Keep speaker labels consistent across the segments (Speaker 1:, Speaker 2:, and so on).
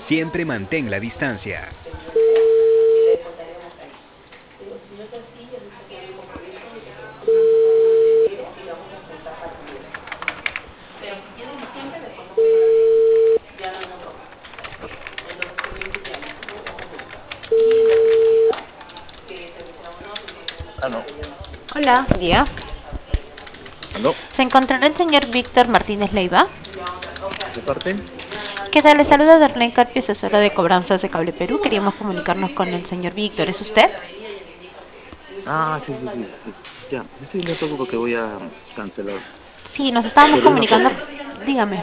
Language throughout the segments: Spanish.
Speaker 1: Siempre mantén la distancia.
Speaker 2: Aló,
Speaker 3: Hola, buen día.
Speaker 2: aló,
Speaker 3: ¿Se encontrará el señor Víctor Martínez Leiva?
Speaker 2: ¿de parte?
Speaker 3: ¿Qué tal? Le saluda Darlene Carpio, asesora de cobranzas de Cable Perú. Queríamos comunicarnos con el señor Víctor. ¿Es usted?
Speaker 2: Ah, sí, sí, sí, sí. Ya, estoy viendo todo porque voy a cancelar.
Speaker 3: Sí, nos estábamos
Speaker 2: Pero una
Speaker 3: comunicando.
Speaker 2: cosa,
Speaker 3: Dígame.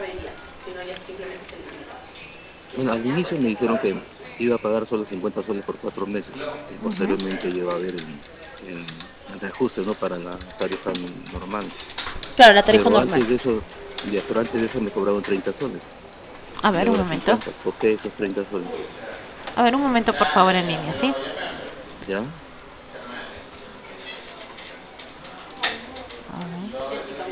Speaker 2: bueno, al inicio me dijeron que iba a pagar solo 50 soles por 4 meses y
Speaker 3: Ujú.
Speaker 2: posteriormente iba a haber el reajuste, ¿no? Para la tarifa normal.
Speaker 3: Claro, la tarifa
Speaker 2: Pero
Speaker 3: normal.
Speaker 2: antes de eso, ya, pero antes de eso me cobraron 30 soles
Speaker 3: A
Speaker 2: y
Speaker 3: ver, un
Speaker 2: ahora
Speaker 3: momento.
Speaker 2: 50. ¿Por qué esos 30 soles?
Speaker 3: A ver, un momento, por favor, en línea, ¿sí?
Speaker 2: ¿Ya?
Speaker 3: A ver.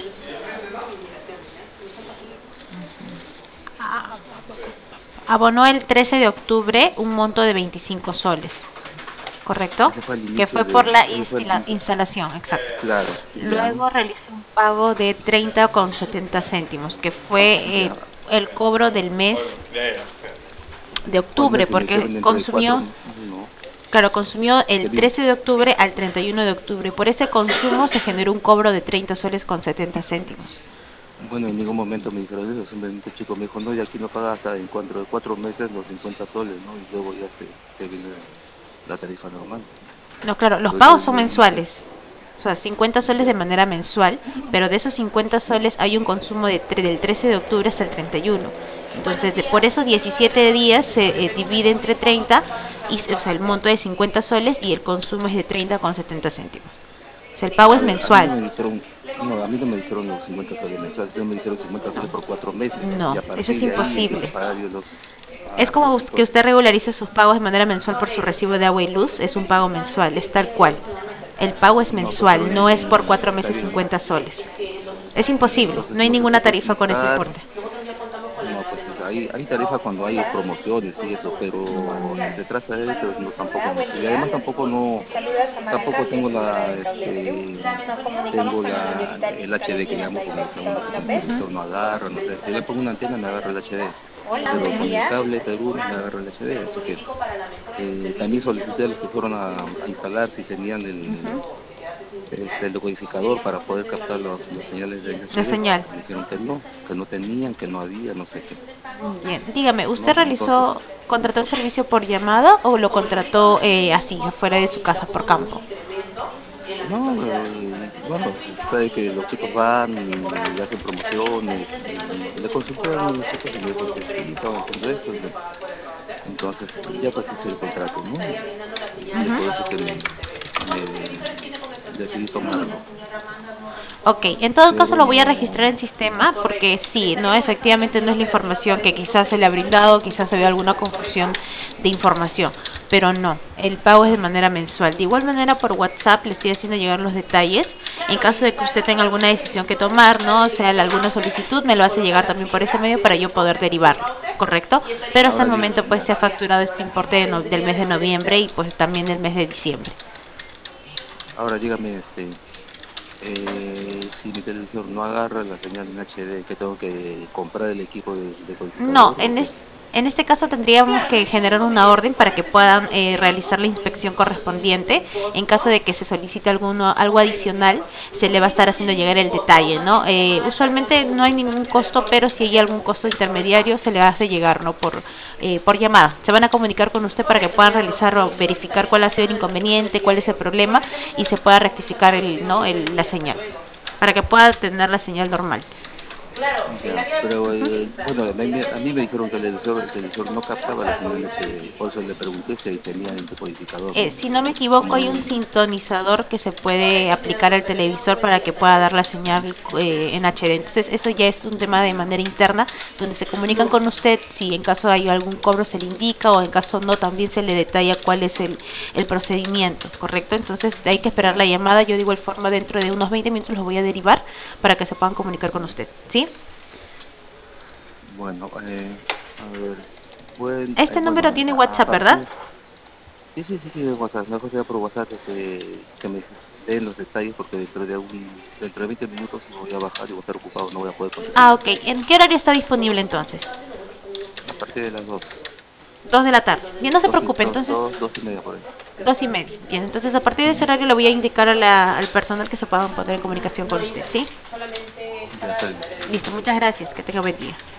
Speaker 3: Abonó el 13 de octubre un monto de 25 soles, ¿correcto?
Speaker 2: Ese fue al
Speaker 3: Que
Speaker 2: inicio
Speaker 3: fue por la
Speaker 2: ese fue
Speaker 3: instalación, exacto.
Speaker 2: claro, ya,
Speaker 3: Luego realizó un pago de 30,70 céntimos, que fue
Speaker 2: ya.
Speaker 3: el cobro del mes de
Speaker 2: Cuando
Speaker 3: octubre,
Speaker 2: es que me
Speaker 3: porque
Speaker 2: dijeron dentro de cuatro,
Speaker 3: consumió,
Speaker 2: no,
Speaker 3: claro, consumió el
Speaker 2: que vi-
Speaker 3: 13 de octubre al 31 de octubre. Por ese consumo se generó un cobro de 30 soles con 70 céntimos.
Speaker 2: bueno, en ningún momento me dijeron eso, simplemente el chico me dijo, no, y aquí no paga hasta en cuanto de 4 meses los 50 soles, ¿no? Y luego ya se viene la tarifa normal.
Speaker 3: No, claro, los
Speaker 2: Entonces,
Speaker 3: pagos son mensuales. O sea, 50 soles de
Speaker 2: ya,
Speaker 3: manera mensual, pero de esos 50 soles hay un consumo del 13 de octubre hasta el 31. Entonces, por esos 17 días se divide entre 30, o sea, el monto es 50 soles y el consumo es de 30,70 céntimos. O sea, el pago
Speaker 2: a
Speaker 3: es
Speaker 2: ver, a mí no
Speaker 3: mensual.
Speaker 2: me dijeron, no, a mí no me dijeron los 50 soles mensuales, sino me dijeron 50
Speaker 3: No,
Speaker 2: soles por 4 meses, y
Speaker 3: no,
Speaker 2: a
Speaker 3: eso es
Speaker 2: partir de ahí empiezo a
Speaker 3: imposible.
Speaker 2: pagar yo
Speaker 3: Es
Speaker 2: eso es
Speaker 3: como que
Speaker 2: imposible.
Speaker 3: usted regularice sus pagos de manera mensual por su recibo de agua y luz, es un pago mensual, es tal cual. El pago es
Speaker 2: No, pues, pero
Speaker 3: mensual, no es por cuatro
Speaker 2: está
Speaker 3: meses
Speaker 2: bien,
Speaker 3: 50 soles. Es imposible, no
Speaker 2: entonces
Speaker 3: hay
Speaker 2: no se
Speaker 3: ninguna
Speaker 2: puede
Speaker 3: tarifa con ese
Speaker 2: cotizar.
Speaker 3: importe.
Speaker 2: No, pues hay tarifa cuando hay promociones y eso, pero si se trata de eso, no tampoco es mucho. Y además tampoco no, tampoco tengo tengo el HD que llamo, porque me dice uno que con el televisor no agarra, no sé, si le pongo una antena me agarra el HD, pero con el cable Perú no me agarra el HD, así que también solicité a los que fueron a instalar si tenían el decodificador para poder captar las señales del
Speaker 3: La
Speaker 2: HD.
Speaker 3: señal.
Speaker 2: Me dijeron que no tenían, que no había, no sé qué.
Speaker 3: Bien, dígame, ¿usted
Speaker 2: ¿No?
Speaker 3: realizó,
Speaker 2: Entonces,
Speaker 3: contrató el servicio por llamada o lo contrató así, afuera de su casa, por campo?
Speaker 2: no, bueno, sabe que los chicos van y hacen promociones y le consulté a uno de los chicos y me dijo que sí, estaban haciendo esto. Entonces, ya pues hice el contrato, ¿no? Y es por eso que me decidí tomarlo.
Speaker 3: Ok, en todo caso
Speaker 2: Pero
Speaker 3: lo voy a registrar
Speaker 2: no,
Speaker 3: en sistema porque sí, no, efectivamente no es la información que quizás se le ha brindado, quizás se vea alguna confusión de información, pero no, el pago es de manera mensual. De igual manera por WhatsApp le estoy haciendo llegar los detalles. En caso de que usted tenga alguna decisión que tomar, ¿no? O sea, alguna solicitud, me lo hace llegar también por ese medio para yo poder derivarlo, ¿correcto? Pero hasta el
Speaker 2: ahora diga,
Speaker 3: momento pues
Speaker 2: ya,
Speaker 3: se ha facturado este importe del mes de noviembre y pues también del mes de diciembre.
Speaker 2: ahora dígame, si mi televisor no agarra la señal en HD, ¿qué tengo que comprar el equipo de
Speaker 3: No,
Speaker 2: codificador o qué?
Speaker 3: en este caso tendríamos que generar una orden para que puedan realizar la inspección correspondiente. En caso de que se solicite algo adicional, se le va a estar haciendo llegar el detalle, ¿no? Usualmente no hay ningún costo, pero si hay algún costo intermediario, se le hace llegar, ¿no? Por llamada. Se van a comunicar con usted para que puedan realizar o verificar cuál ha sido el inconveniente, cuál es el problema y se pueda rectificar ¿no? la señal, para que pueda tener la señal normal.
Speaker 2: Ya, pero bueno, a mí me dijeron que el televisor no captaba la señal HD, por eso le pregunté si ahí tenía el decodificador, ¿no?
Speaker 3: Si no me equivoco,
Speaker 2: Como
Speaker 3: hay un sintonizador que se puede aplicar al televisor para que pueda dar la señal en HD. Entonces, eso ya es un tema de manera interna, donde se comunican con usted. Si en caso hay algún cobro, se le indica, o en caso no, también se le detalla cuál es el procedimiento, ¿correcto? Entonces, hay que esperar la llamada. Yo de igual forma, dentro de unos 20 minutos los voy a derivar para que se puedan comunicar con usted, ¿sí?
Speaker 2: bueno, a ver. Bueno,
Speaker 3: Este número
Speaker 2: bueno,
Speaker 3: tiene
Speaker 2: a
Speaker 3: WhatsApp, ¿verdad?
Speaker 2: partir... Sí, sí, sí, sí, de WhatsApp. Mejor sea por WhatsApp que me den los detalles porque dentro de 20 minutos voy a bajar y voy a estar ocupado, no voy a poder contestar.
Speaker 3: Ah, ok. ¿En qué horario está disponible entonces?
Speaker 2: A partir de las 2,
Speaker 3: 2 de la tarde. Bien, no se
Speaker 2: 2 y,
Speaker 3: preocupe, entonces
Speaker 2: 2:30 por ahí.
Speaker 3: 2:30. Bien, entonces a partir de ese
Speaker 2: Ujú.
Speaker 3: horario le voy a indicar al personal que se pueda poner en comunicación con usted, ¿sí?
Speaker 2: Ya está bien.
Speaker 3: Listo, muchas gracias. Que tenga buen día.